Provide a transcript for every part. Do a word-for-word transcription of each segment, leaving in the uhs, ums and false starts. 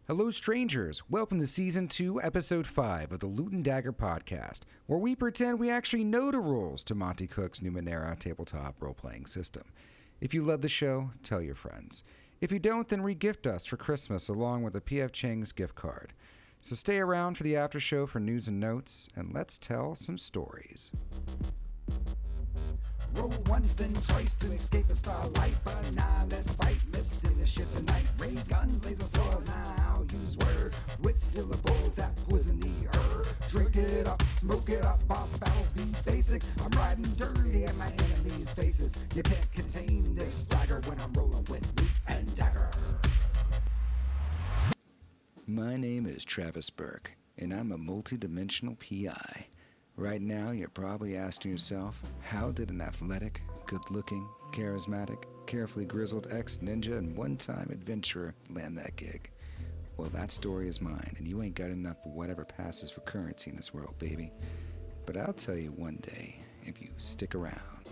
Hello, strangers. Welcome to Season two, Episode five of the Loot and Dagger podcast, where we pretend we actually know the rules to Monty Cook's Numenera tabletop role-playing system. If you love the show, tell your friends. If you don't, then re-gift us for Christmas along with a P F Chang's gift card. So stay around for the after show for news and notes, and let's tell some stories. Roll once, then twice to escape the starlight. But now let's fight, let's see this shit tonight. Ray guns, laser swords, now I'll use words with syllables that poison the earth. Drink it up, smoke it up, boss battles be basic. I'm riding dirty at my enemies' faces. You can't contain this stagger when I'm rolling with Loot and Dagger. My name is Travis Burke, and I'm a multi-dimensional P I. Right now, you're probably asking yourself, how did an athletic, good-looking, charismatic, carefully grizzled ex-ninja and one-time adventurer land that gig? Well, that story is mine, and you ain't got enough of whatever passes for currency in this world, baby. But I'll tell you one day, if you stick around.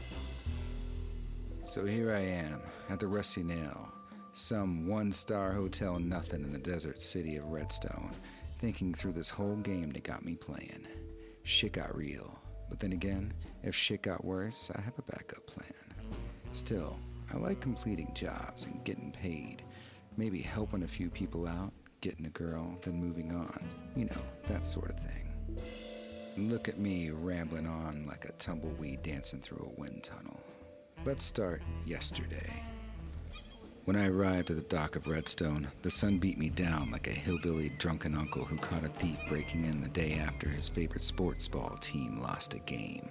So here I am, at the Rusty Nail, some one-star hotel nothing in the desert city of Redstone, thinking through this whole game that got me playing. Shit got real, but then again, if shit got worse, I have a backup plan. Still, I like completing jobs and getting paid. Maybe helping a few people out, getting a girl, then moving on. You know, that sort of thing. Look at me rambling on like a tumbleweed dancing through a wind tunnel. Let's start yesterday. When I arrived at the dock of Redstone, the sun beat me down like a hillbilly drunken uncle who caught a thief breaking in the day after his favorite sports ball team lost a game.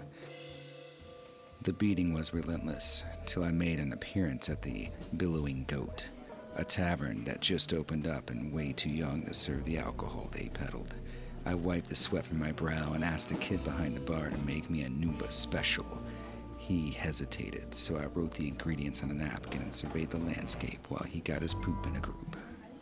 The beating was relentless, till I made an appearance at the Billowing Goat, a tavern that just opened up and way too young to serve the alcohol they peddled. I wiped the sweat from my brow and asked the kid behind the bar to make me a Noomba special. He hesitated, so I wrote the ingredients on a napkin and surveyed the landscape while he got his poop in a group.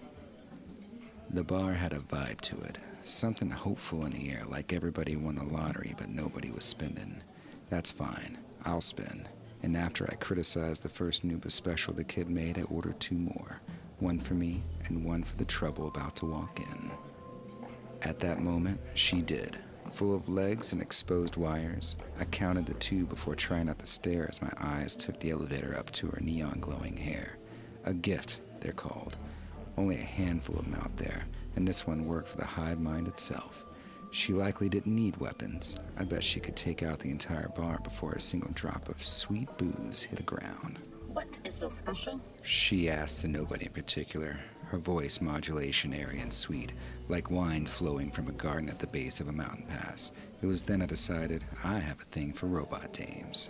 The bar had a vibe to it, something hopeful in the air, like everybody won the lottery but nobody was spending. That's fine, I'll spend. And after I criticized the first Nooba special the kid made, I ordered two more, one for me and one for the trouble about to walk in. At that moment, she did. Full of legs and exposed wires, I counted the two before trying not to stare as my eyes took the elevator up to her neon glowing hair. A gift, they're called. Only a handful of them out there, and this one worked for the hive mind itself. She likely didn't need weapons. I bet she could take out the entire bar before a single drop of sweet booze hit the ground. What is the special? She asked to nobody in particular, her voice modulation airy and sweet, like wine flowing from a garden at the base of a mountain pass. It was then I decided I have a thing for robot dames.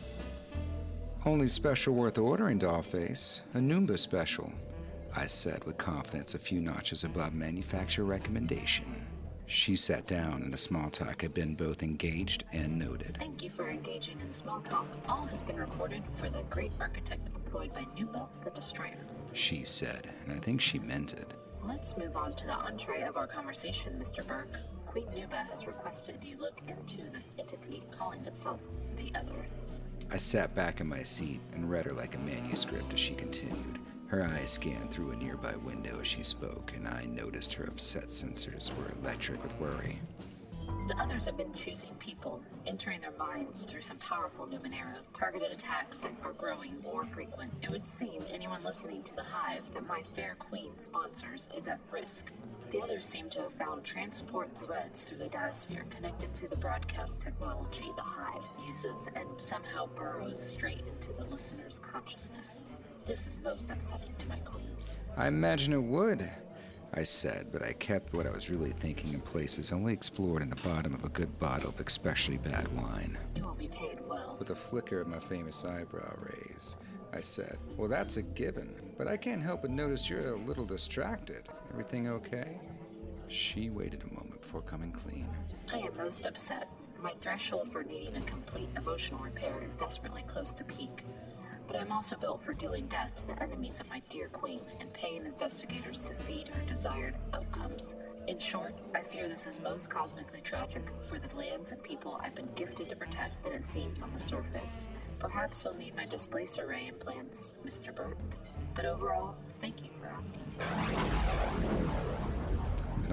Only special worth ordering, Dollface. A Noomba special, I said with confidence a few notches above manufacturer recommendation. She sat down and the small talk had been both engaged and noted. Thank you for engaging in small talk. All has been recorded for the great architect employed by Noomba the Destroyer, she said, and I think she meant it. Let's move on to the entree of our conversation, Mister Burke. Queen Nooba has requested you look into the entity calling itself the Others. I sat back in my seat and read her like a manuscript as she continued. Her eyes scanned through a nearby window as she spoke, and I noticed her upset sensors were electric with worry. The Others have been choosing people, entering their minds through some powerful Numenera. Targeted attacks are growing more frequent. It would seem anyone listening to the Hive that my fair queen sponsors is at risk. The Others seem to have found transport threads through the datasphere connected to the broadcast technology the Hive uses and somehow burrows straight into the listener's consciousness. This is most upsetting to my queen. I imagine it would, I said, but I kept what I was really thinking in places only explored in the bottom of a good bottle of especially bad wine. You will be paid well. With a flicker of my famous eyebrow raise, I said, well, that's a given, but I can't help but notice you're a little distracted. Everything okay? She waited a moment before coming clean. I am most upset. My threshold for needing a complete emotional repair is desperately close to peak. But I'm also built for dealing death to the enemies of my dear queen and paying investigators to feed her desired outcomes. In short, I fear this is most cosmically tragic for the lands and people I've been gifted to protect than it seems on the surface. Perhaps you'll need my displacer ray implants, Mister Burke. But overall, thank you for asking.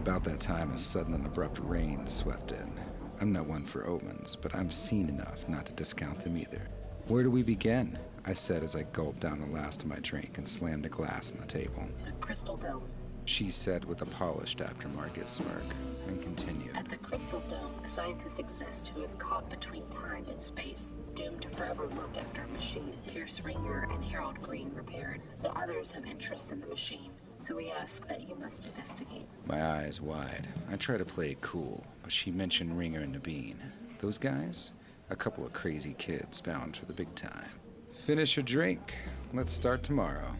About that time, a sudden and abrupt rain swept in. I'm not one for omens, but I'm seen enough not to discount them either. Where do we begin? I said as I gulped down the last of my drink and slammed a glass on the table. The Crystal Dome. She said with a polished aftermarket smirk, and continued. At the Crystal Dome, a scientist exists who is caught between time and space, doomed to forever look after a machine Pierce Ringer and Harold Green repaired. The others have interest in the machine, so we ask that you must investigate. My eyes wide. I try to play it cool, but she mentioned Ringer and Nabeen. Those guys? A couple of crazy kids bound for the big time. Finish your drink. Let's start tomorrow.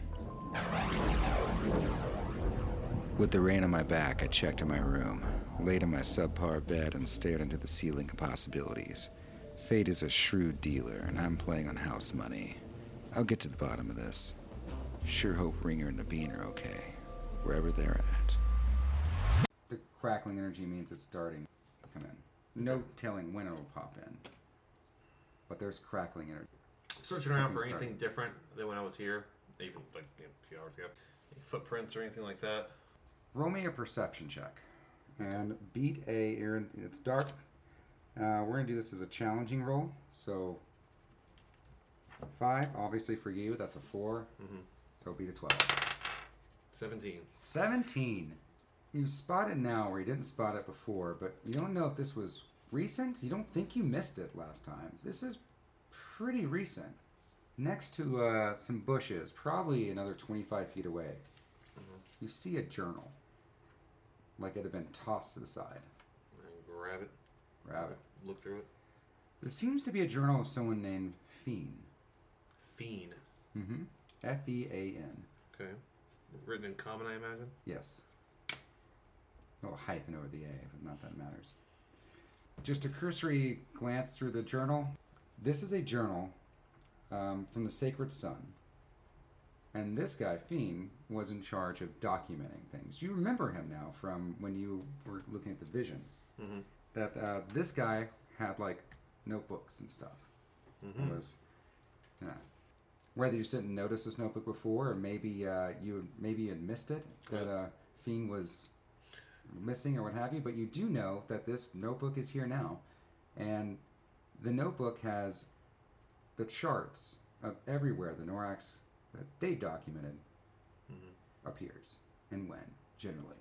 With the rain on my back, I checked in my room, laid in my subpar bed, and stared into the ceiling of possibilities. Fate is a shrewd dealer, and I'm playing on house money. I'll get to the bottom of this. Sure hope Ringer and Nabeen are okay, wherever they're at. The crackling energy means it's starting to come in. No telling when it'll pop in. But there's crackling energy. Searching around for Something's anything starting. different than when I was here, even like you know, a few hours ago. Any footprints or anything like that? Roll me a perception check. And beat a, Aaron, it's dark. Uh, we're going to do this as a challenging roll. So, five, obviously for you, that's a four. Mm-hmm. So beat a twelve. seventeen. seventeen. You spot it now where you didn't spot it before, but you don't know if this was recent. You don't think you missed it last time. This is pretty recent. Next to uh, some bushes, probably another twenty-five feet away, Mm-hmm. you see a journal. Like it had been tossed to the side. And grab it. Grab it. Look through it. It seems to be a journal of someone named Fiend. Fiend. Mm-hmm. F E A N. Okay. Written in common, I imagine. Yes. Oh, hyphen over the A, but not that matters. Just a cursory glance through the journal. This is a journal um, from the Sacred Sun. And this guy, Fiend, was in charge of documenting things. You remember him now from when you were looking at the vision. Mm-hmm. That uh, this guy had, like, notebooks and stuff. Mm-hmm. It was, you know, whether you just didn't notice this notebook before, or maybe uh, you maybe you had missed it, that uh, Fiend was missing or what have you, but you do know that this notebook is here now. And the notebook has the charts of everywhere the Norax that they documented Mm-hmm. appears and when, generally.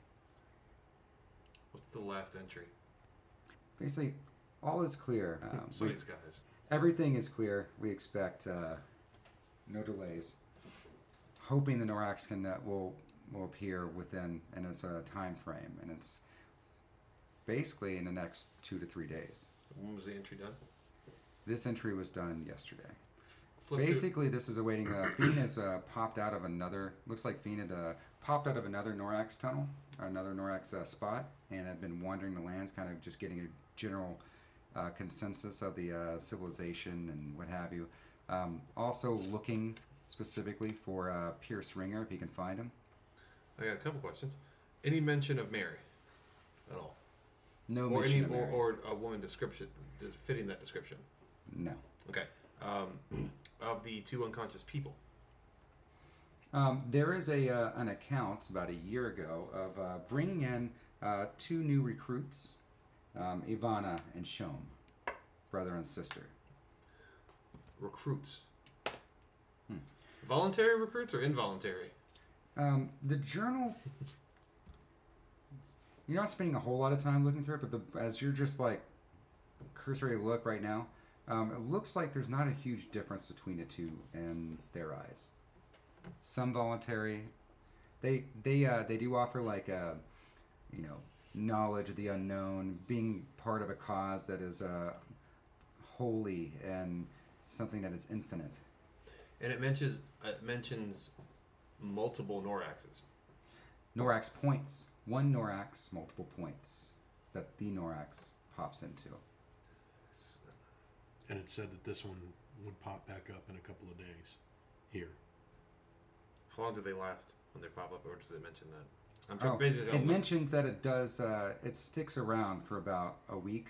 What's the last entry? Basically, all is clear. Um, So we- these guys. everything is clear. We expect uh, no delays. Hoping the Norax can uh, will will appear within, and it's a time frame, and it's basically in the next two to three days. When was the entry done? This entry was done yesterday. Flip through- Basically, this is awaiting. Uh, Fiend has uh, popped out of another. Looks like Fiend had uh, popped out of another Norax tunnel, another Norax uh, spot, and had been wandering the lands, kind of just getting a general uh, consensus of the uh, civilization and what have you. Um, also looking specifically for uh, Pierce Ringer, if he can find him. I got a couple questions. Any mention of Mary at all? No or mention any of or, Mary. or a woman description fitting that description? No. Okay. Um, of the two unconscious people. Um, there is a uh, an account about a year ago of uh, bringing in uh, two new recruits, um, Ivana and Shom, brother and sister. Recruits. Hmm. Voluntary recruits or involuntary? Um, the journal. You're not spending a whole lot of time looking through it, but the, as you're just like cursory look right now, um, it looks like there's not a huge difference between the two in their eyes. Some voluntary, they they uh, they do offer like a, you know, knowledge of the unknown, being part of a cause that is uh, holy and something that is infinite. And it mentions it mentions multiple Noraxes. Norax points. One Norax, multiple points that the Norax pops into. And it said that this one would pop back up in a couple of days here. How long do they last when they pop up, or does it mention that? I'm trying Oh, basically. it mentions that it does, uh, it sticks around for about a week.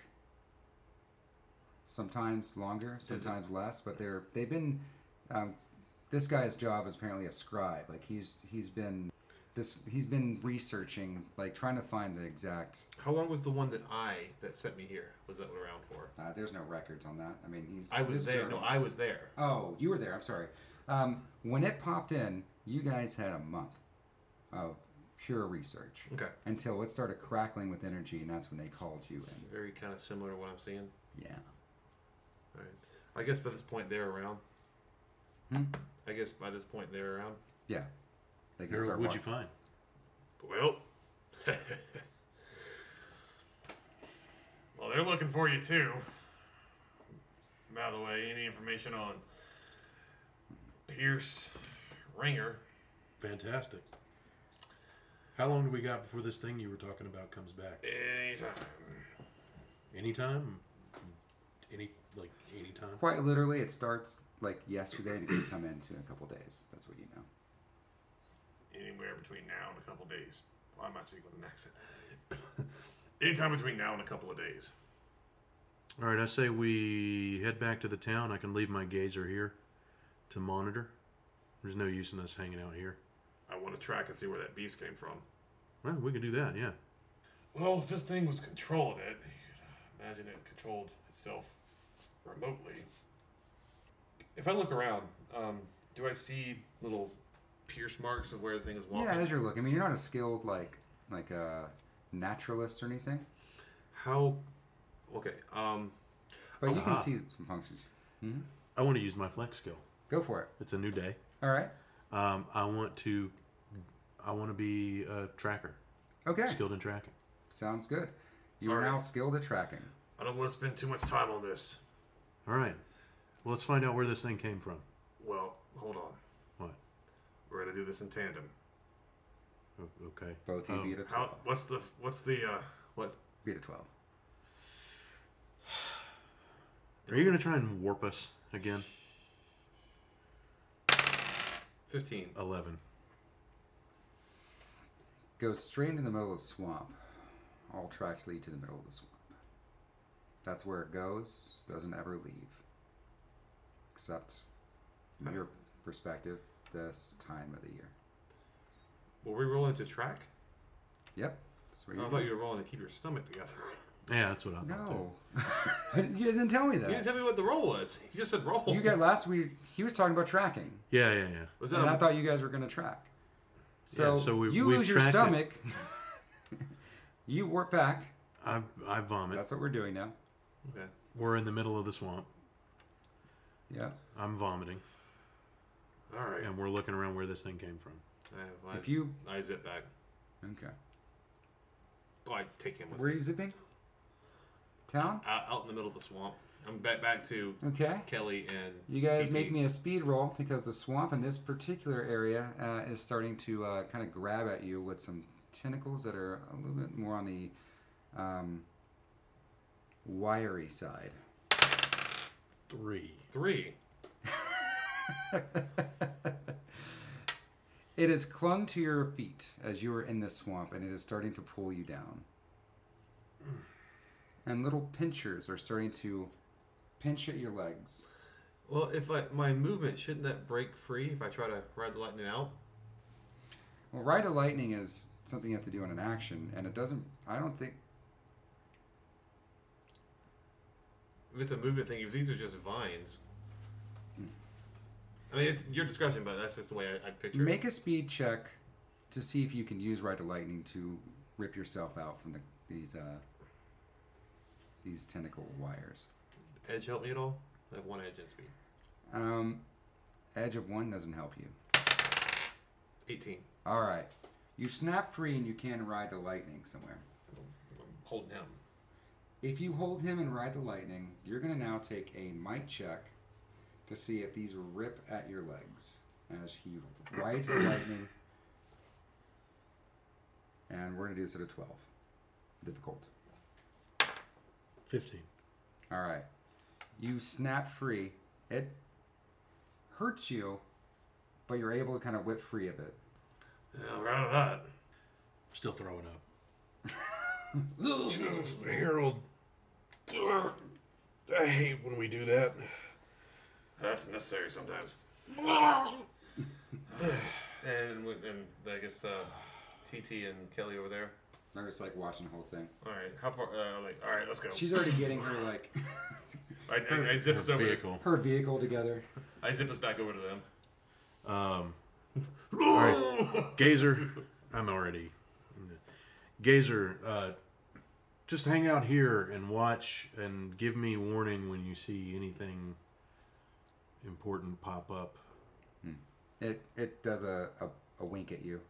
Sometimes longer, sometimes less, but they're, they've been, um, this guy's job is apparently a scribe. Like he's, he's been this he's been researching, like trying to find the exact. How long was the one that I that sent me here? Was that around for? Uh, there's no records on that. I mean, he's. I was his there. journal- No, I was there. Oh, you were there. I'm sorry. Um, when it popped in, you guys had a month of pure research. Okay. Until it started crackling with energy, and that's when they called you in. Very kind of similar to what I'm seeing. Yeah. All right. I guess by this point they're around. Hmm? I guess by this point they're around. Yeah. They can Harold, start what'd you walking. find? Well. Well, they're looking for you too. By the way, any information on Pierce Ringer? Fantastic. How long do we got before this thing you were talking about comes back? Anytime. Anytime? Any, like, anytime? Quite literally, it starts like yesterday, and it could come into in a couple days. That's what you know. Anywhere between now and a couple days. Well, I might speak with an accent. Anytime between now and a couple of days. All right, I say we head back to the town. I can leave my gazer here to monitor. There's no use in us hanging out here. I want to track and see where that beast came from. Well, we can do that, yeah. Well, if this thing was controlling it, you could imagine it controlled itself remotely. If I look around, um, do I see little pierce marks of where the thing is walking? Yeah, as you're looking. I mean, you're not a skilled like like a naturalist or anything, How? Okay. Um. but you can Ah. see some functions. Hmm? I want to use my flex skill. Go for it. It's a new day. All right. Um, I want to, I want to be a tracker, Okay. skilled in tracking. Sounds good. You All are right. now skilled at tracking. I don't want to spend too much time on this. All right. Well, let's find out where this thing came from. Well, hold on. What? We're gonna do this in tandem. O- Okay. Both you Um, beat a How? twelve. What's the? What's the? Uh. What? Beat a twelve. Are you going to try and warp us again? Fifteen. eleven. Goes straight into the middle of the swamp. All tracks lead to the middle of the swamp. That's where it goes. Doesn't ever leave. Except, from your perspective, this time of the year. Were we rolling to track? Yep. That's where I you thought you were rolling to keep your stomach together. Yeah, that's what I thought too. No. You guys didn't tell me You didn't that. tell me what the roll was. You just said roll. You got last week, he was talking about tracking. Yeah, yeah, yeah. Was that? And A, I thought you guys were going to track. So, Yeah, so we- you we've lose your tracked it. stomach. You warp back. I I vomit. That's what we're doing now. okay. We're in the middle of the swamp. Yeah. I'm vomiting, All right. and we're looking around where this thing came from. I, I, If you. I zip back. Okay. Oh, I take him with Where are me. you zipping? Town? Out, out in the middle of the swamp. I'm back back to Okay. Kelly and You guys T T. make me a speed roll because the swamp in this particular area uh, is starting to uh, kind of grab at you with some tentacles that are a little bit more on the um, wiry side. Three. three. It has clung to your feet as you are in this swamp, and it is starting to pull you down. And little pinchers are starting to pinch at your legs. Well, if I my movement shouldn't that break free if I try to ride the lightning out? Well, Ride of Lightning is something you have to do in an action, and it doesn't. I don't think. If it's a movement thing, if these are just vines. I mean, it's your discussion, but that's just the way I, I picture it. Make a speed check to see if you can use Ride of Lightning to rip yourself out from the, these uh, these tentacle wires. Edge help me at all? I have one edge and speed. Um, Edge of one doesn't help you. eighteen. All right, you snap free and you can Ride the Lightning somewhere. I'm holding him. If you hold him and Ride the Lightning, you're going to now take a might check to see if these rip at your legs as he rides the lightning. And we're going to do this at a twelve. Difficult. Fifteen. All right. You snap free. It hurts you, but you're able to kind of whip free of it. Yeah, I'm proud of that. Still throwing up. Harold, I hate when we do that. That's necessary sometimes. And with- and I guess uh, T T and Kelly over there. They're just like watching the whole thing. All right, how far? Uh, like, all right, let's go. She's already getting her like I, I, I zip us over. To, Vehicle. her vehicle together. I zip us back over to them. Um, all right, Gazer, I'm already. Gazer, uh, just hang out here and watch and give me warning when you see anything important pop up. It it does a, a, a wink at you.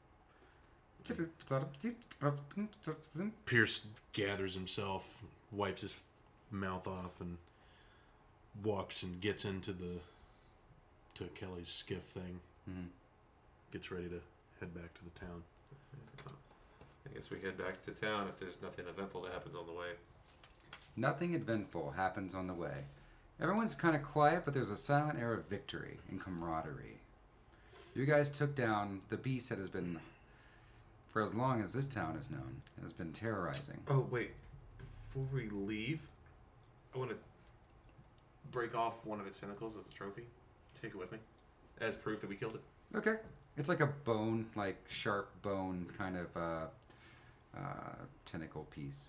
Pierce gathers himself, wipes his mouth off, and walks and gets into the to Kelly's skiff thing. Mhm. Gets ready to head back to the town. I guess we head back to town if there's nothing eventful that happens on the way. Nothing eventful happens on the way. Everyone's kind of quiet, but there's a silent air of victory and camaraderie. You guys took down the beast that has been, for as long as this town is known, has been terrorizing. Oh wait, before we leave, I want to break off one of its tentacles as a trophy. Take it with me, as proof that we killed it. Okay. It's like a bone, like sharp bone kind of uh, uh, tentacle piece.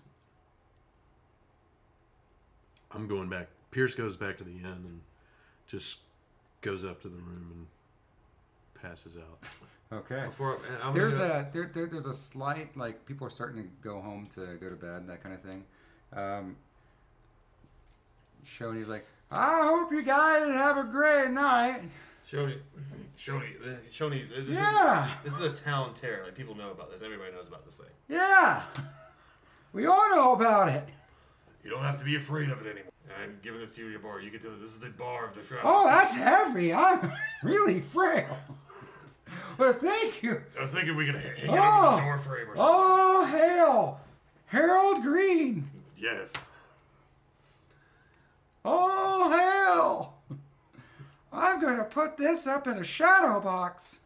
I'm going back. Pierce goes back to the inn and just goes up to the room and passes out. Okay. Before and I'm There's gonna, a there, there there's a slight like people are starting to go home to go to bed, that kind of thing. Um, Shoney's like, I hope you guys have a great night. Shoney, Shoney, Shoney's. This Yeah. Is, this is a town terror. Like people know about this. Everybody knows about this thing. Yeah, we all know about it. You don't have to be afraid of it anymore. I'm giving this to you, your bar. You can tell this is the bar of the Travis. Oh, that's heavy. I'm really frail. Well, thank you. I was thinking we could hang it Oh. over the door frame or something. Oh, hail, Harold Green. Yes. Oh, hell! I'm going to put this up in a shadow box.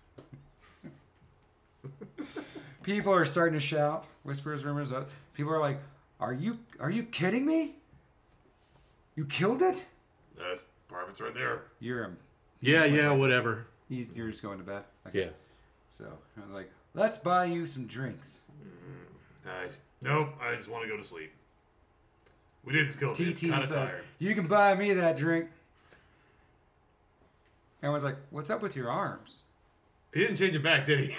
People are starting to shout. Whispers, rumors. uh, People are like, "Are you are you kidding me? You killed it?" That's part of it's right there. You're um, Yeah, yeah, whatever. you- you're just going to bed. Okay. Yeah. So I was like, "Let's buy you some drinks." I, nope, I just want to go to sleep. We did just kill T it. T Kind of says, tired. "You can buy me that drink." Everyone's like, "What's up with your arms?" He didn't change it back, did he?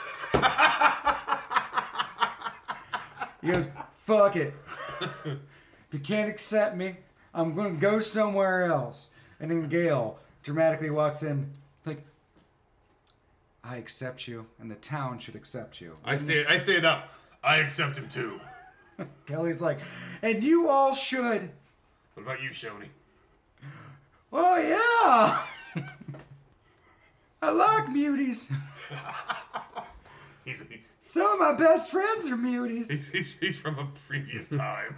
He goes, "Fuck it. If you can't accept me, I'm going to go somewhere else." And then Gail dramatically walks in, like, "I accept you, and the town should accept you." I stand. I stand up. I accept him too. Kelly's like, "And you all should." What about you, Shoney? "Oh, yeah. I like muties. He's, Some of my best friends are muties." he's, he's, he's from a previous time.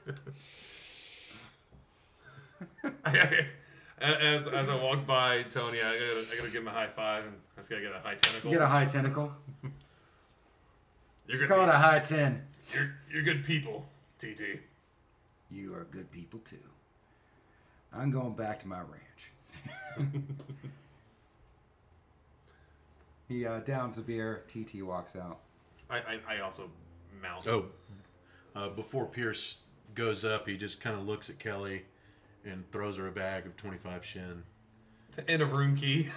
I, I, as, as I walk by Tony, I gotta, I gotta give him a high five, and I just gotta get a high tentacle. You get a high tentacle. You're good. Call it people. a high ten. You're, you're good people, T T. You are good people, too. I'm going back to my ranch. He uh, downs a beer. T T walks out. I, I, I also mount. Oh, uh, before Pierce goes up, he just kind of looks at Kelly and throws her a bag of twenty-five shin. And a room key.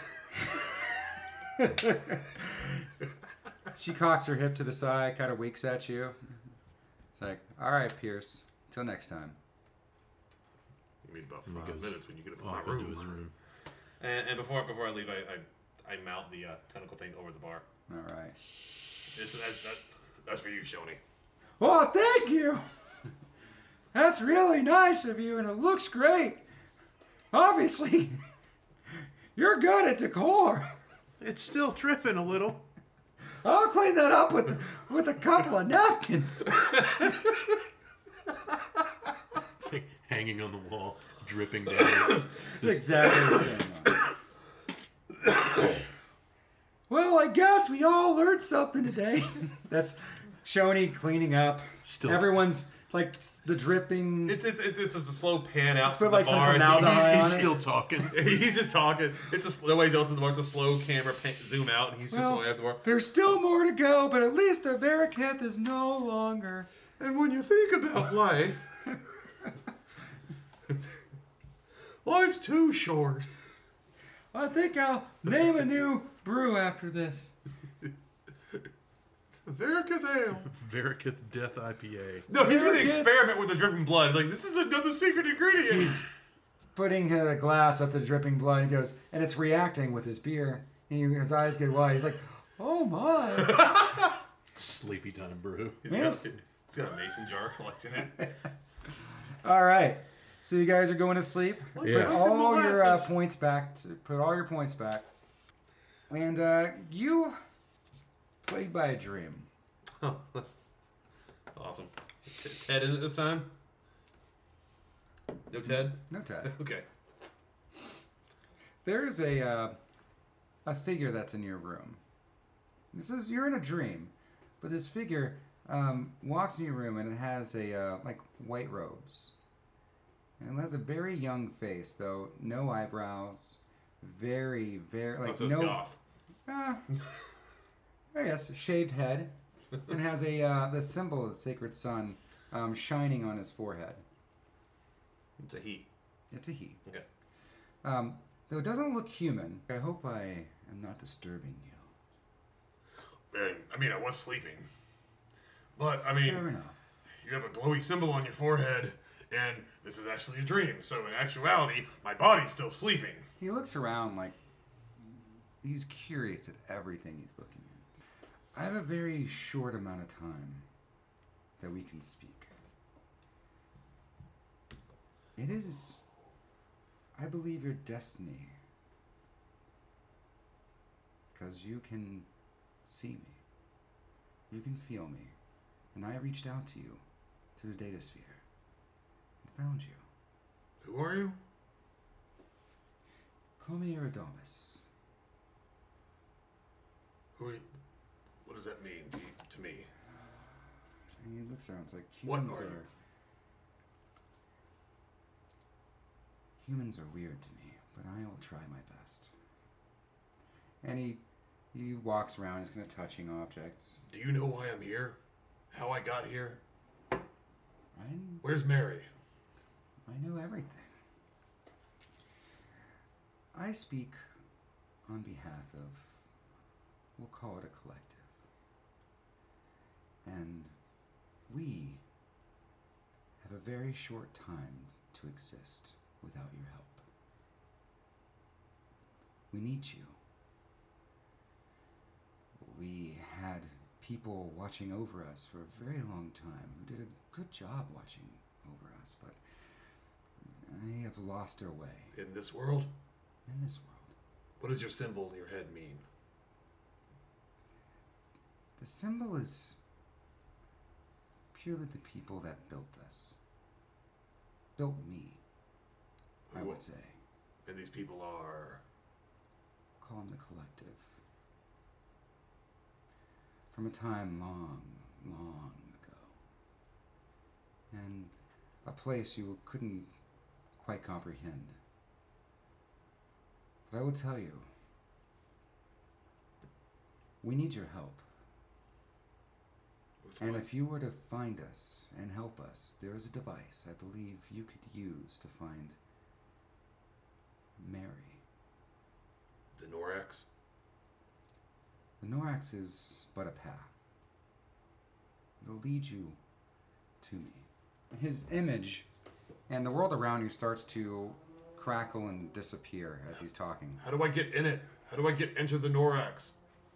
She cocks her hip to the side, kind of winks at you. It's like, "All right, Pierce. Till next time." You need about And he five goes minutes when you get up in my off room. into his room. And, and before before I leave, I I, I mount the uh, tentacle thing over the bar. All right. This, that, that, that's for you, Shoney. Oh, thank you. That's really nice of you, and it looks great. Obviously, you're good at decor. It's still dripping a little. I'll clean that up with with a couple of napkins. It's like hanging on the wall, dripping down. This- Exactly what's going on. Well, I guess we all learned something today. That's Shoney cleaning up. Still- Everyone's like the dripping. It's it's it's, it's just a slow pan out. Let's put, from the like, some bar, and formaldehyde he's, on He's it. still talking. he's, he's just talking. It's a nobody else in the bar. It's a slow camera pan, zoom out, and he's just Well, away at the bar. there's still more to go, but at least the Varaketh is no longer. And when you think about life, life's too short. I think I'll name a new brew after this. Varaketh Ale. Varicate Death I P A. No, he's going to Varaketh- experiment with the dripping blood. He's like, this is another secret ingredient. He's putting a glass up the dripping blood. He goes, and it's reacting with his beer. He, his eyes get wide. He's like, oh my. Sleepy time brew. He's Man, got, it's- he's got a mason jar collecting it. All right. So you guys are going to sleep. Yeah. Put all your uh, Molasses. points back. To, put all your points back. And uh, you played by a dream. Oh, that's awesome. Is T- Ted in it this time? No Ted? No Ted. Okay. There's a uh, a figure that's in your room. This is you're in a dream, but this figure um, walks in your room and it has a uh, like white robes, and it has a very young face though, no eyebrows, very very Oh, like so it's no. goth. Uh, I guess shaved head, and has a uh, the symbol of the sacred sun um, shining on his forehead. It's a he. It's a he. Okay. Um, though it doesn't look human. I hope I am not disturbing you. And, I mean, I was sleeping. But, I mean, Fair enough. you have a glowy symbol on your forehead, and this is actually a dream. So, in actuality, my body's still sleeping. He looks around like he's curious at everything he's looking at. I have a very short amount of time that we can speak. It is, I believe, your destiny. Because you can see me. You can feel me. And I reached out to you through the data sphere and found you. Who are you? Call me Eridamus. Who are you? What does that mean to, to me? And he looks around. It's like What humans are are. you? Humans are weird to me, but I'll try my best. And he he walks around. He's kind of touching objects. Do you know why I'm here? How I got here? I Where's Mary? I know everything. I speak on behalf of, we'll call it a collective. And we have a very short time to exist without your help. We need you. We had people watching over us for a very long time who did a good job watching over us, but they have lost their way In this world? in this world. What does your symbol in your head mean? The symbol is purely the people that built us. Built me, I Who- would say. And these people are... Call them the collective. From a time long, long ago. And a place you couldn't quite comprehend. But I will tell you, we need your help. with And what? if you were to find us and help us, there is a device I believe you could use to find Mary. The Norax? The Norax is but a path. It'll lead you to me. His image and the world around you starts to crackle and disappear as he's talking. How do I get in it? How do I get into the Norax?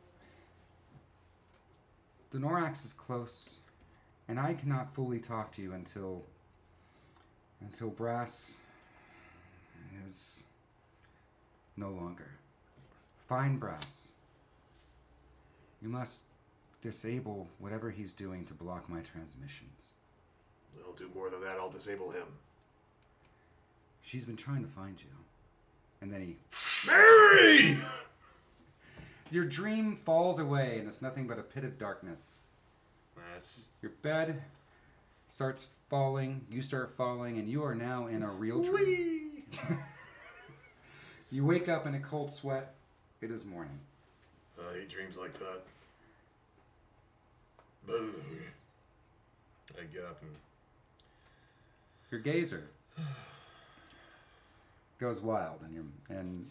The Norax is close, and I cannot fully talk to you until until Brass is no longer. Find Brass. You must disable whatever he's doing to block my transmissions. I'll do more than that. I'll disable him. She's been trying to find you. And then he... Mary! Your dream falls away, and it's nothing but a pit of darkness. That's... Your bed starts falling. You start falling, and you are now in a real dream. You wake up in a cold sweat. It is morning. Uh, he dreams like that. But I get up and Your gazer goes wild, and your and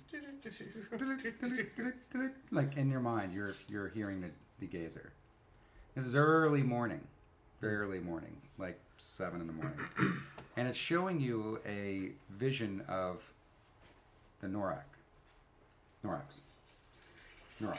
like in your mind, you're you're hearing the, the gazer. This is early morning, very early morning, like seven in the morning, and it's showing you a vision of the Norak. Norax. Norak.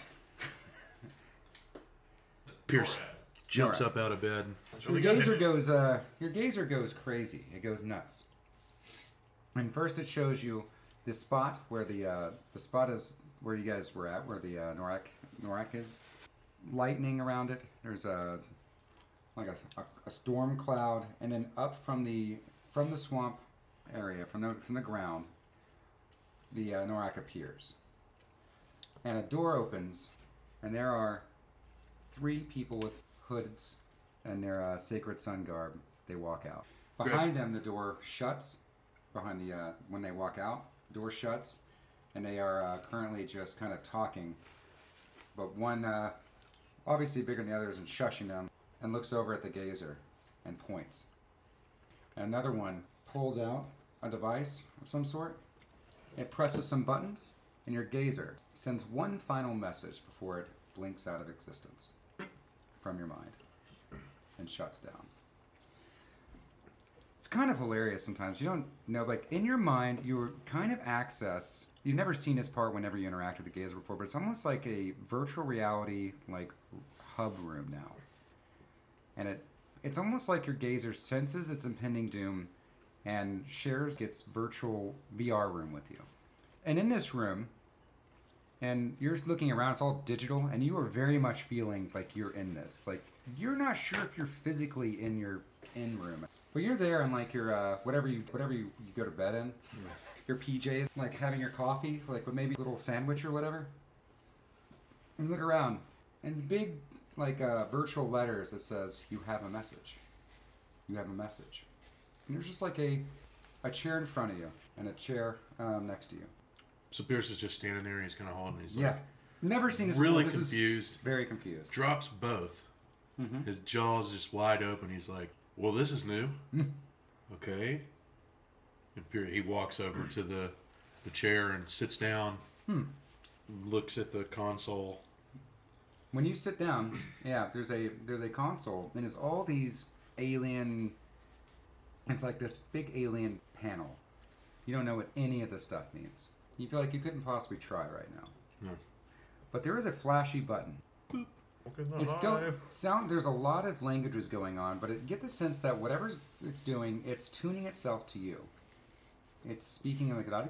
Pierce jumps Alright. up out of bed. That's Your really good. gazer goes uh your gazer goes crazy. It goes nuts. And first it shows you the spot where the uh the spot is where you guys were at, where the uh, Norak Norak is. Lightning around it. There's a like a, a, a storm cloud, and then up from the from the swamp area, from the from the ground, the uh, Norak appears. And a door opens, and there are three people with hoods and their uh, sacred sun garb. They walk out. Behind them, the door shuts. Behind the uh, when they walk out, the door shuts, and they are uh, currently just kind of talking. But one, uh, obviously bigger than the others, and shushing them, and looks over at the gazer and points. And another one pulls out a device of some sort. It presses some buttons, and your gazer sends one final message before it blinks out of existence from your mind and shuts down. It's kind of hilarious sometimes. You don't know, like in your mind, you kind of access. You've never seen this part whenever you interact with the gazer before, but it's almost like a virtual reality like hub room now, and it it's almost like your gazer senses its impending doom and shares its virtual V R room with you. And in this room, and you're looking around, it's all digital, and you are very much feeling like you're in this. Like, you're not sure if you're physically in your in room, but you're there in like your uh, whatever you whatever you, you go to bed in, your P Js, like having your coffee, like with maybe a little sandwich or whatever. And you look around, and big like uh, virtual letters that says, "You have a message. You have a message." And there's just like a a chair in front of you and a chair um, next to you. So Pierce is just standing there and he's kind of holding. He's Yeah, like, never seen this really before. This is confused. very confused. Drops both. Mm-hmm. His jaw's just wide open. He's like, "Well, this is new." Okay. And Pierce, he walks over to the the chair and sits down. Hmm. Looks at the console. When you sit down, yeah, there's a there's a console, and it's all these alien. It's like this big alien panel. You don't know what any of this stuff means. You feel like you couldn't possibly try right now. No. But there is a flashy button. It's go sound. There's a lot of languages going on, but it, get the sense that whatever it's doing, it's tuning itself to you. It's speaking in the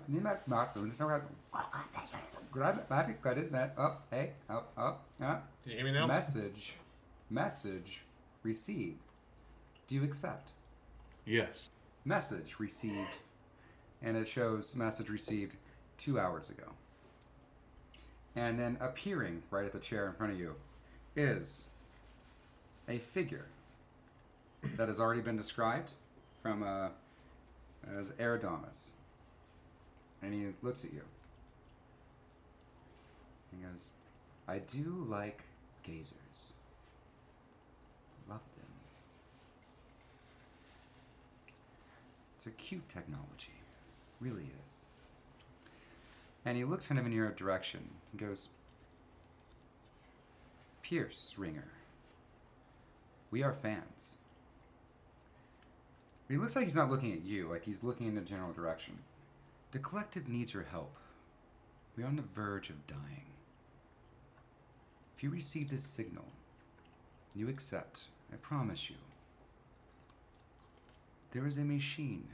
up, hey, up, up, up. Can you hear me now? Message, message, received. Do you accept? Yes. Message received, and it shows message received two hours ago. And then appearing right at the chair in front of you is a figure that has already been described from uh, as Eridamus. And he looks at you. He goes, "I do like gazers. Love them. It's a cute technology. Really is." And he looks kind of in your direction and goes, "Pierce, Ringer, we are fans." He looks like he's not looking at you, like he's looking in a general direction. "The collective needs your help. We are on the verge of dying. If you receive this signal, you accept, I promise you. There is a machine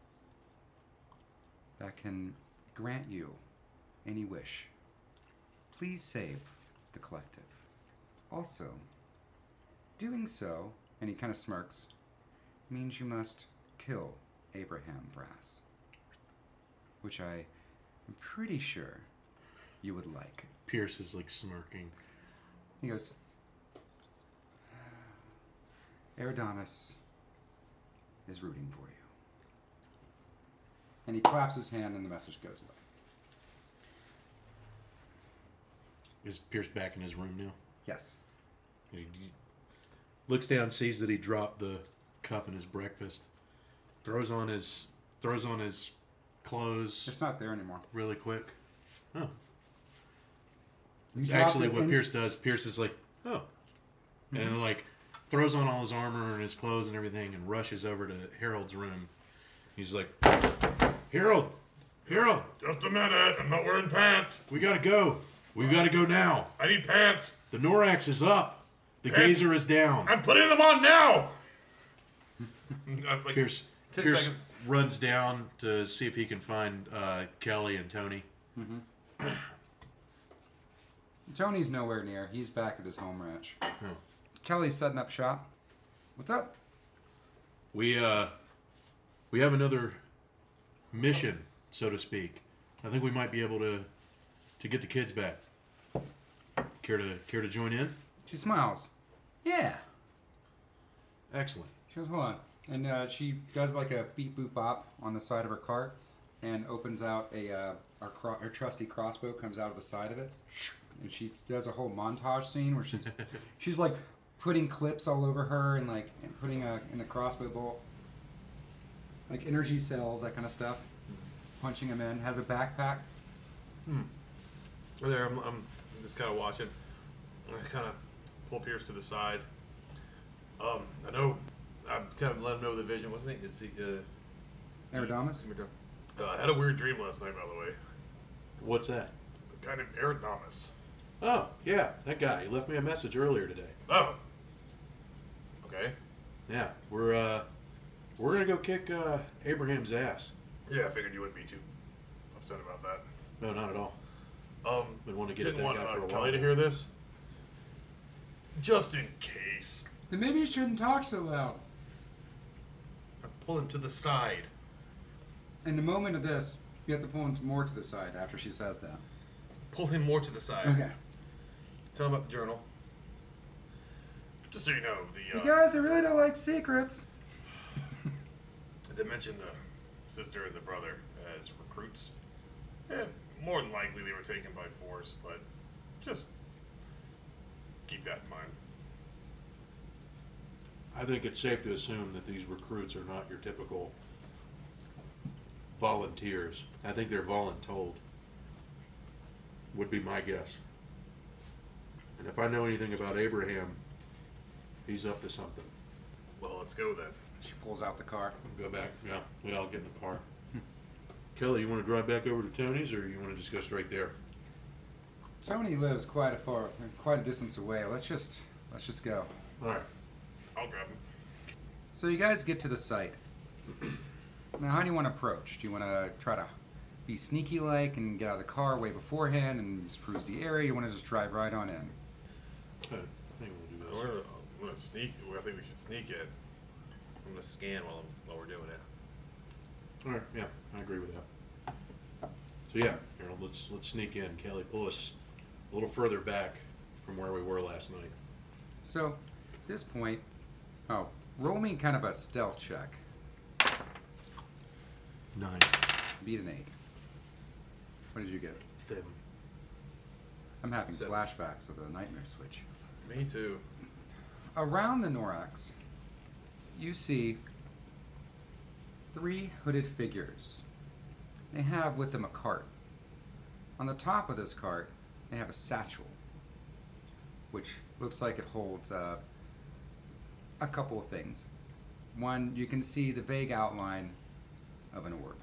that can grant you any wish. Please save the collective. Also, doing so," and he kind of smirks, "means you must kill Abraham Brass, which I am pretty sure you would like." Pierce is like smirking. He goes, "Eridamus, is rooting for you. And he claps his hand and the message goes away. Is Pierce back in his room now? Yes. He he looks down, sees that he dropped the cup in his breakfast, throws on his throws on his clothes It's not there anymore. really quick. Oh, You it's dropped actually it what in- Pierce does. Pierce is like, oh, and then, like throws on all his armor and his clothes and everything, and rushes over to Harold's room. He's like, Harold, Harold, Just a minute. I'm not wearing pants. we gotta go. We gotta go now. I need pants. The Norax is up. The Pants? gazer is down. I'm putting them on now. I'm like, Pierce, ten Pierce seconds. runs down to see if he can find uh, Kelly and Tony. Tony's nowhere near. He's back at his home ranch. Kelly's setting up shop. What's up? We uh, we have another mission, so to speak. I think we might be able to to get the kids back. Care to care to join in? She smiles. Yeah. Excellent. She goes, hold on. And uh, she does like a beep boop bop on the side of her cart and opens out a, uh, her, cro- her trusty crossbow comes out of the side of it. And she does a whole montage scene where she's she's like putting clips all over her and like and putting a in a crossbow bolt. Like energy cells, that kind of stuff. Punching them in. Has a backpack. There, I'm, I'm just kind of watching. I kind of pull Pierce to the side. Um, I know. I kind of let him know the vision. What's his name? Is he? Uh, Eridamus? uh, I had a weird dream last night, by the way. What's that? A guy named Eridamus. Oh, yeah, that guy. He left me a message earlier today. Oh. Okay. Yeah, we're uh, we're gonna go kick uh, Abraham's ass. Yeah, I figured you wouldn't be too upset about that. No, not at all. Um, Been wanting to get at didn't that want guy for a uh, while. Kelly to hear this. Just in case. Then maybe you shouldn't talk so loud. I pull him to the side. In the moment of this, you have to pull him more to the side after she says that. Pull him more to the side. Okay. Tell him about the journal. Just so you know, the uh, You guys, I really don't like secrets. they mentioned the sister and the brother as recruits. Eh, more than likely they were taken by force, but just keep that in mind. I think it's safe to assume that these recruits are not your typical volunteers. I think they're voluntold. Would be my guess. And if I know anything about Abraham, he's up to something. Well, let's go then. She pulls out the car. Go back. Yeah, we all get in the car. Kelly, you want to drive back over to Tony's, or you want to just go straight there? Tony lives quite a far, quite a distance away. Let's just, let's just go. All right. I'll grab him. So you guys get to the site. Now, how do you want to approach? Do you want to try to be sneaky-like and get out of the car way beforehand and just cruise the area? You want to just drive right on in? Okay. I think we'll do We're this. gonna, I'm gonna sneak. I think we should sneak in. I'm gonna scan while I'm, while we're doing it. All right. Yeah, I agree with that. So yeah, Harold, let's let's sneak in. Kelly, pull us a little further back from where we were last night. So, at this point, oh, roll me kind of a stealth check. Nine. Beat an eight. What did you get? Seven. I'm having Seven. flashbacks of the nightmare switch. Me too. Around the Norax, you see three hooded figures. They have with them a cart. On the top of this cart, they have a satchel, which looks like it holds uh, a couple of things. One, you can see the vague outline of an orb.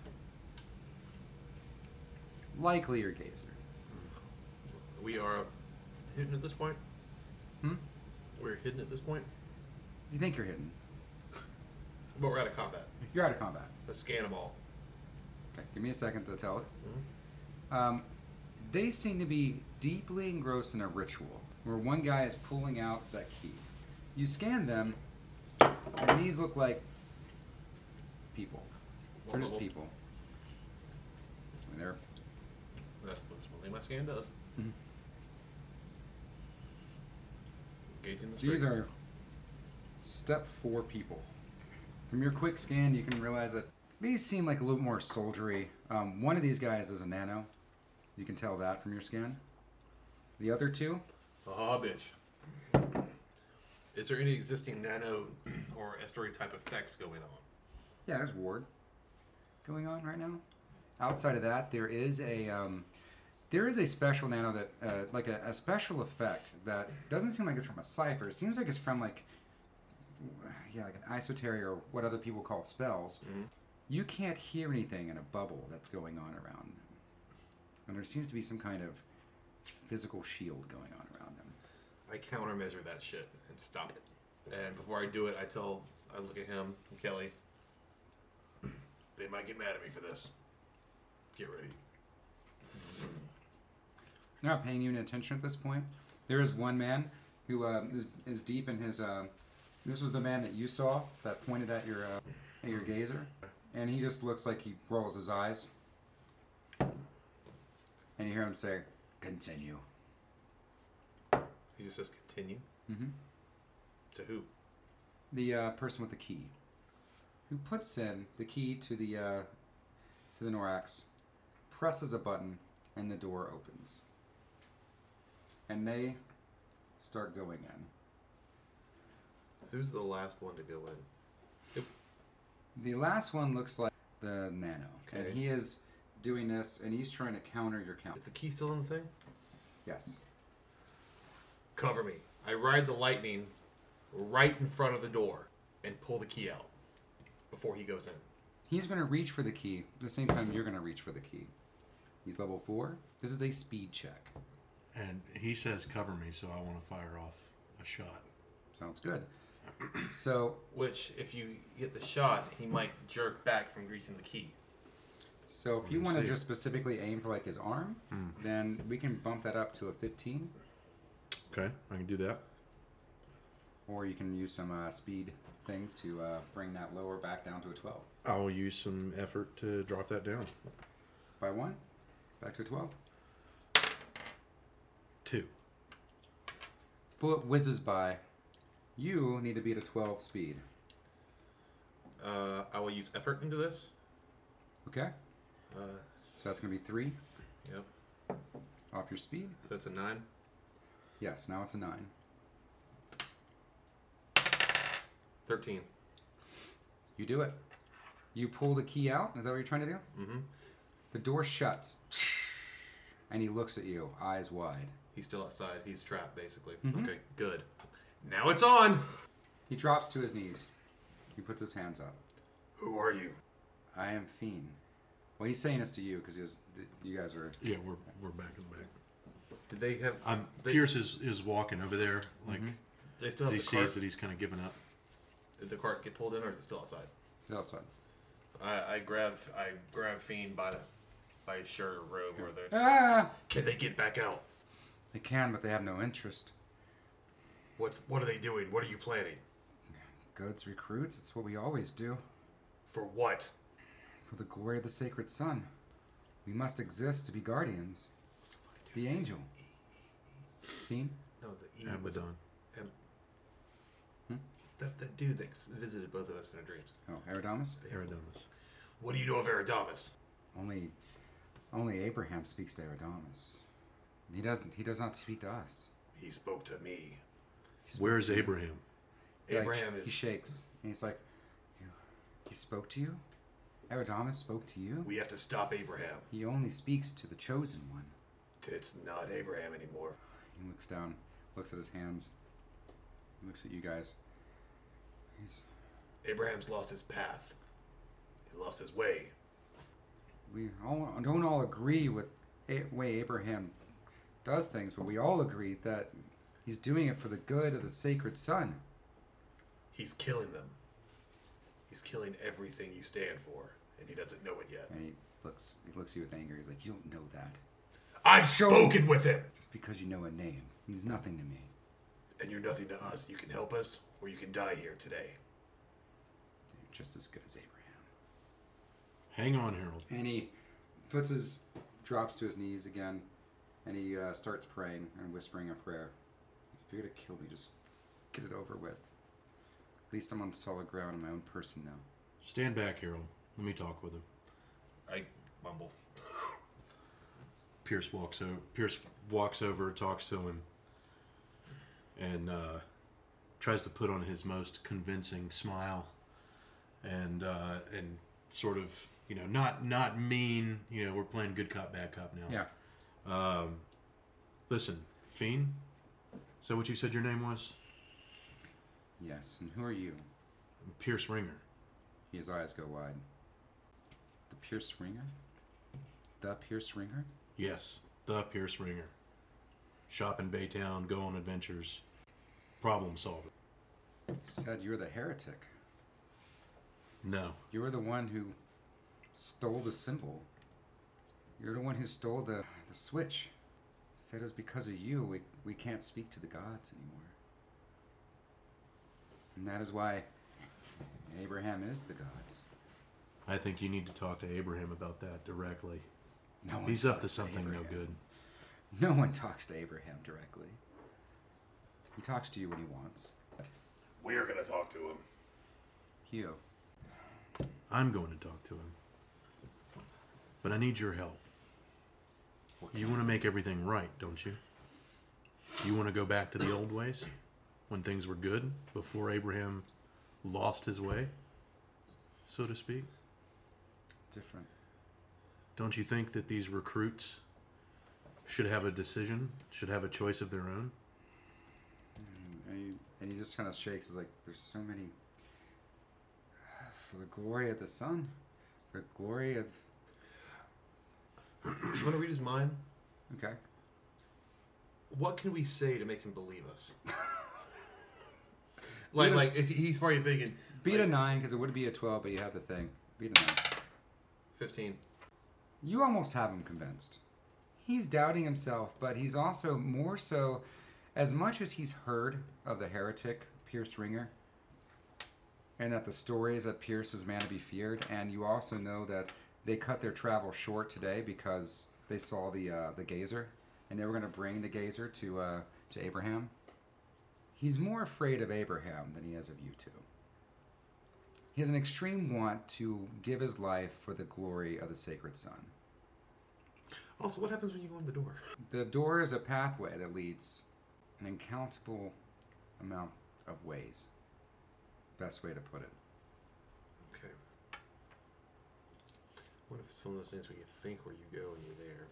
Likely your gazer. We are hidden at this point. Hmm? We're hidden at this point. You think you're hidden. But we're out of combat. You're out of combat. Let's scan them all. Okay, give me a second to tell it. Um, they seem to be deeply engrossed in a ritual where one guy is pulling out that key. You scan them, and these look like people. They're just people. And they're That's, that's one thing my scan does. Mhm. Gauging the these strength. are step four people. From your quick scan, you can realize that these seem like a little more soldiery. Um, one of these guys is a nano. You can tell that from your scan. The other two, Oh, bitch. Is there any existing nano or estuary type effects going on? yeah, there's ward going on right now. Outside of that, there is a um, there is a special nano that uh, like a, a special effect that doesn't seem like it's from a cipher. It seems like it's from like yeah, like an esoteric or what other people call spells. Mm-hmm. You can't hear anything in a bubble that's going on around them, and there seems to be some kind of physical shield going on around them. I countermeasure that shit and stop it. And before I do it, I tell, I look at him and Kelly. They might get mad at me for this. Get ready. They're not paying you any attention at this point. There is one man who uh, is, is deep in his. Uh, this was the man that you saw that pointed at your uh, at your gazer, and he just looks like he rolls his eyes, and you hear him say, "Continue." He just says continue. Mm-hmm. To who? The uh, person with the key, who puts in the key to the uh, to the Norax, presses a button, and the door opens, and they start going in. Who's the last one to go in? The last one looks like the Nano, Okay. and he is doing this, and he's trying to counter your count. Is the key still in the thing? Yes. Cover me. I ride the lightning right in front of the door and pull the key out before he goes in. He's going to reach for the key at the same time you're going to reach for the key. He's level four. This is a speed check. And he says cover me, so I want to fire off a shot. Sounds good. So, Which, if you get the shot, he might jerk back from greasing the key. so if you me want to see. just specifically aim for like his arm, then we can bump that up to a fifteen, Okay, I can do that. or you can use some uh, speed things to uh, bring that lower back down to a twelve. I will use some effort to drop that down. By one, back to a twelve. Two. Bullet whizzes by. You need to be at a twelve speed. Uh, I will use effort into this. Okay? Uh, So that's going to be three yep. off your speed. So it's a nine. Yes, now it's a nine. Thirteen. You do it. You pull the key out. Is that what you're trying to do? Mm-hmm. The door shuts. And he looks at you, eyes wide. He's still outside. He's trapped, basically. Mhm. Okay, good. Now it's on. He drops to his knees. He puts his hands up. Who are you? I am Fiend. Well, he's saying this to you because you guys were... Yeah, we're we're back in the back. Did they have? I'm They- Pierce is, is walking over there, like They still as have he the sees cart. that he's kind of given up. Did the cart get pulled in, or is it still outside? He's outside. I, I grab I grab Fiend by the by his shirt or robe or the. Ah! Can they get back out? They can, but they have no interest. What's what are they doing? What are you planning? Goods recruits, it's what we always do. For what? For the glory of the sacred sun. We must exist to be guardians. The angel. Fiend? No, the E. was Abaddon. it- Am- Hmm? That that dude that visited both of us in our dreams. Oh, Eridamus? Eridamus. What do you know of Eridamus? Only, only Abraham speaks to Eridamus. He doesn't. He does not speak to us. He spoke to me. Where's Abraham? Like, Abraham He is. shakes. And he's like, "You- he spoke to you? Eridamus spoke to you? We have to stop Abraham. He only speaks to the chosen one. It's not Abraham anymore. He looks down, looks at his hands. He looks at you guys. He's, Abraham's lost his path. He lost his way. we all don't all agree with the way Abraham does things, but we all agree that he's doing it for the good of the sacred son. He's killing them. He's killing everything you stand for, and he doesn't know it yet. And he looks, he looks at you with anger. He's like, "You don't know that. I've Show- spoken with him, Just because you know a name means nothing to me." and you're nothing to us. You can help us, or you can die here today. You're just as good as Abraham. Hang on, Harold. And he puts his, drops to his knees again, and he uh, starts praying and whispering a prayer. If you're gonna kill me, just get it over with. At least I'm on solid ground in my own person now. Stand back, Harold. Let me talk with him. I mumble. Pierce walks over. Pierce walks over, talks to him, and uh, tries to put on his most convincing smile, and uh, and sort of, you know, not not mean. You know, we're playing good cop, bad cop now. Yeah. Um, listen, Fiend. Is that what you said your name was? Yes. And who are you? Pierce Ringer. His eyes go wide. The Pierce Ringer? The Pierce Ringer? Yes, the Pierce Ringer. Shop in Baytown, go on adventures, problem solver. You said you're the heretic. No. You were the one who stole the symbol. You're the one who stole the, the switch. Said it was because of you we, we can't speak to the gods anymore. And that is why Abraham is the gods. I think you need to talk to Abraham about that directly. No one He's up to talks something no Abraham. good. No one talks to Abraham directly. He talks to you when he wants. We're gonna talk to him. You. I'm going to talk to him. But I need your help. You want to make everything right, don't you? You want to go back to the old ways? When things were good? Before Abraham lost his way? So to speak? Different. Don't you think that these recruits should have a decision? Should have a choice of their own? And he, and he just kind of shakes. He's like, there's so many. For the glory of the sun. For the glory of. You want to read his mind? Okay. What can we say to make him believe us? like, Beat a- like it's, he's probably thinking. Beat like, a nine because it would be a twelve, but you have the thing. Beat a nine. Fifteen. You almost have him convinced. He's doubting himself, but he's also more so, as much as he's heard of the heretic Pierce Ringer, and that the story is that Pierce is a man to be feared, and you also know that they cut their travel short today because they saw the uh, the gazer, and they were going to bring the gazer to uh, to Abraham. He's more afraid of Abraham than he is of you two. He has an extreme want to give his life for the glory of the sacred son. Also, what happens when you go in the door? The door is a pathway that leads an incountable amount of ways. Best way to put it. Okay. What if it's one of those things where you think where you go and you're there?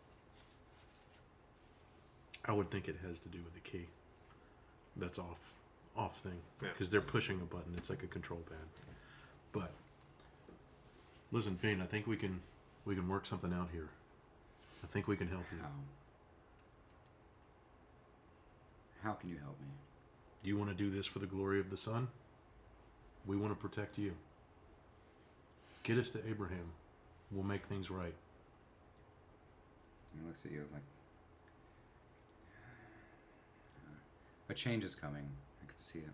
I would think it has to do with the key. That's off, off thing. Yeah. Because they're pushing a button. It's like a control pad. But listen, Fiend, I think we can we can work something out here. I think we can help you. How? How can you help me? Do you want to do this for the glory of the sun? We want to protect you. Get us to Abraham. We'll make things right. He looks at you like a change is coming. I could see it.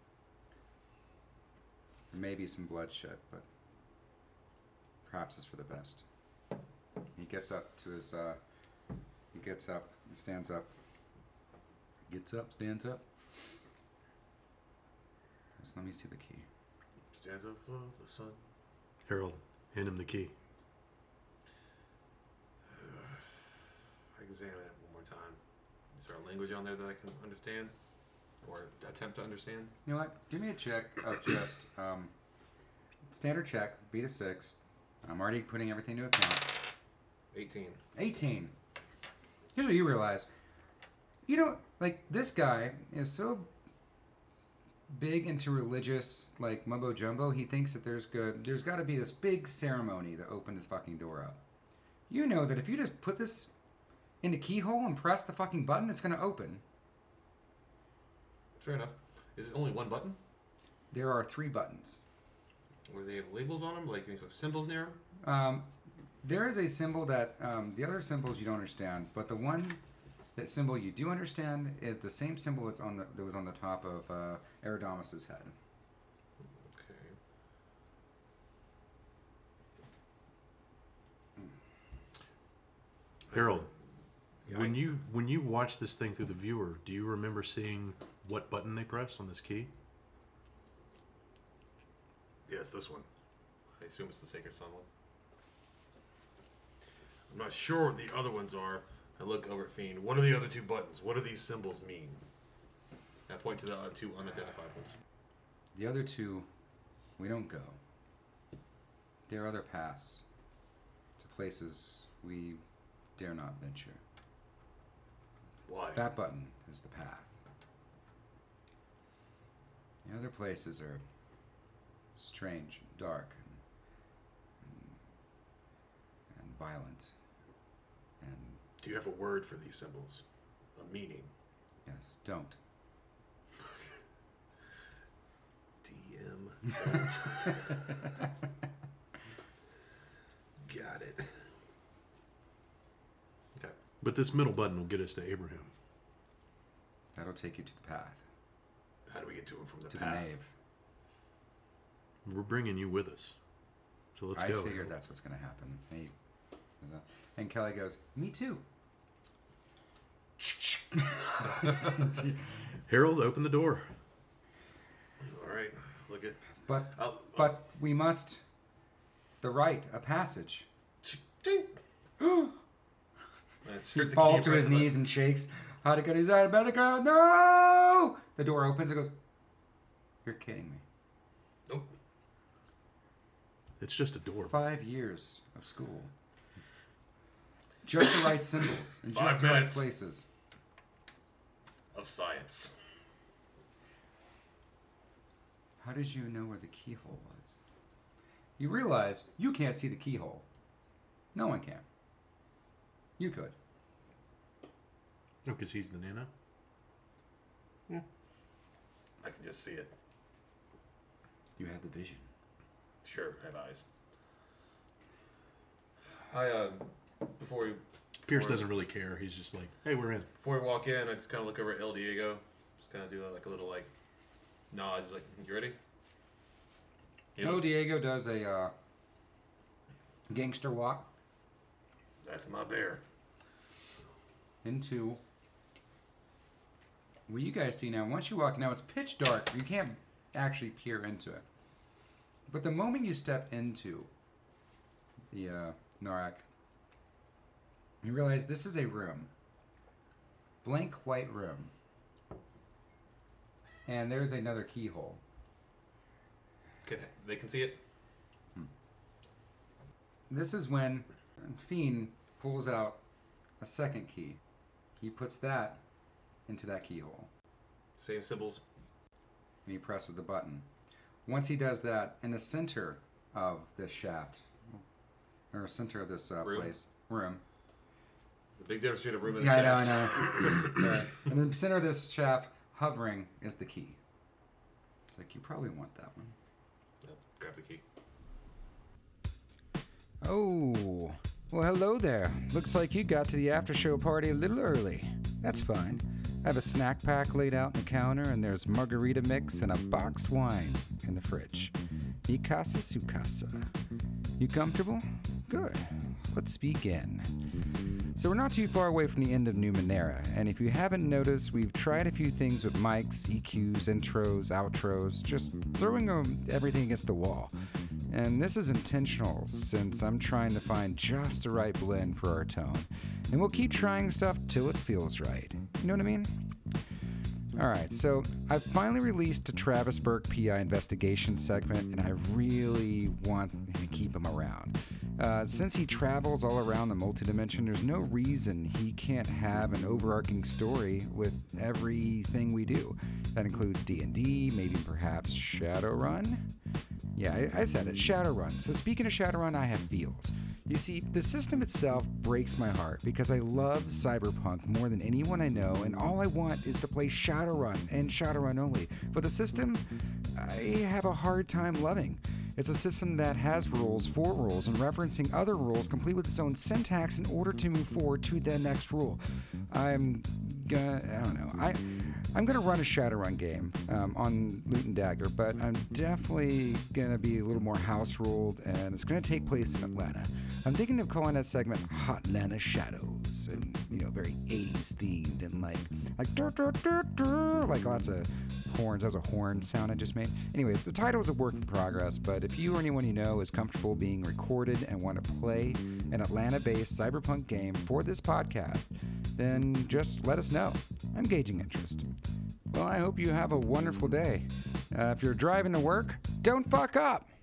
There may be some bloodshed, but perhaps it's for the best. He gets up to his. Uh, he gets up. He stands up. Gets up. Stands up. Just let me see the key. Stands up for the sun. Harold, hand him the key. I examine it one more time. Is there a language on there that I can understand? Or attempt to understand? You know what? Do me a check of just um, standard check. Beat a six. I'm already putting everything to account. eighteen. eighteen. Here's what you realize. You know, like, this guy is so big into religious, like, mumbo jumbo, he thinks that there's good, there's got to be this big ceremony to open this fucking door up. You know that if you just put this in the keyhole and press the fucking button, it's going to open. Fair enough. Is it only one button? There are three buttons. Or they have labels on them? Like, symbols near them? Um, there is a symbol that, um, the other symbols you don't understand, but the one, that symbol you do understand is the same symbol that's on the, that was on the top of uh, Eridamus's head. Okay. Harold, Yeah, when I- you when you watch this thing through the viewer, do you remember seeing what button they press on this key? Yeah, it's this one. I assume it's the Sacred Sun one. I'm not sure what the other ones are. I look over at Fiend. What are the other two buttons? What do these symbols mean? I point to the uh, two unidentified ones. The other two, we don't go. There are other paths to places we dare not venture. Why? That button is the path. The other places are strange, and dark, and, and, and violent. And Do you have a word for these symbols? A meaning? yes, don't. D M. Don't. Got it. Okay. But this middle button will get us to Abraham. That'll take you to the path, How do we get to him from the to path? the nave. We're bringing you with us. So let's I go. figured that's what's going to happen. And, he, and Kelly goes, me too. Harold, open the door. All right. Look at. But I'll, but we must the right, a passage. Ding. Nice. He Hit the falls key, to press his the button. knees and shakes. How to get his out of bed? No! The door opens and goes, you're kidding me. Nope. It's just a door. Five years of school. Just the right symbols in Five just the right minutes. places. Of science. How did you know where the keyhole was? You realize you can't see the keyhole. No one can. You could. No, because he's the Nana. I can just see it. You have the vision. Sure, I have eyes. I uh, before we Pierce before, doesn't really care. He's just like, hey, we're in. Before we walk in, I just kind of look over at El Diego. Just kind of do like a little like nod. Just like, you ready? You No, know, Diego does a uh, gangster walk that's my bear. into what you guys see now. Once you walk, now it's pitch dark. You can't actually peer into it. But the moment you step into the uh, Narak, you realize this is a room. Blank white room. And there's another keyhole. Can, they can see it. This is when Fiend pulls out a second key. He puts that into that keyhole. Same symbols. And he presses the button. Once he does that, in the center of this shaft, or center of this uh, Room. place, room. There's a big difference between a room and Yeah, a I know, I shaft. know. Sorry. In the center of this shaft, hovering, is the key. It's like, you probably want that one. Yep, grab the key. Oh, well, hello there. Looks like you got to the after show party a little early. That's fine. I have a snack pack laid out on the counter, and there's margarita mix and a boxed wine in the fridge. Mi casa su casa. You comfortable? Good. Let's begin. So we're not too far away from the end of Numenera, and if you haven't noticed, we've tried a few things with mics, E Qs, intros, outros, just throwing um, everything against the wall. And this is intentional, since I'm trying to find just the right blend for our tone. And we'll keep trying stuff till it feels right. You know what I mean? Alright, so I've finally released a Travis Burke P I investigation segment, and I really want to keep him around. Uh, since he travels all around the multidimension, there's no reason he can't have an overarching story with everything we do. That includes D and D, maybe perhaps Shadowrun? Yeah, I, I said it, Shadowrun. So speaking of Shadowrun, I have feels. You see, the system itself breaks my heart because I love Cyberpunk more than anyone I know, and all I want is to play Shadowrun and Shadowrun only. But the system, I have a hard time loving. It's a system that has rules for rules and referencing other rules complete with its own syntax in order to move forward to the next rule. I'm gonna, I don't know, I, I'm going to run a Shadowrun game um, on Loot and Dagger, but I'm definitely going to be a little more house ruled, and it's going to take place in Atlanta. I'm thinking of calling that segment Hotlanta Shadows, and, you know, very eighties themed, and like, like, dur, dur, dur, dur, like lots of horns. That was a horn sound I just made. Anyways, the title is a work in progress, but if you or anyone you know is comfortable being recorded and want to play an Atlanta-based cyberpunk game for this podcast, then just let us know. I'm gauging interest. Well, I hope you have a wonderful day. Uh, if you're driving to work, don't fuck up.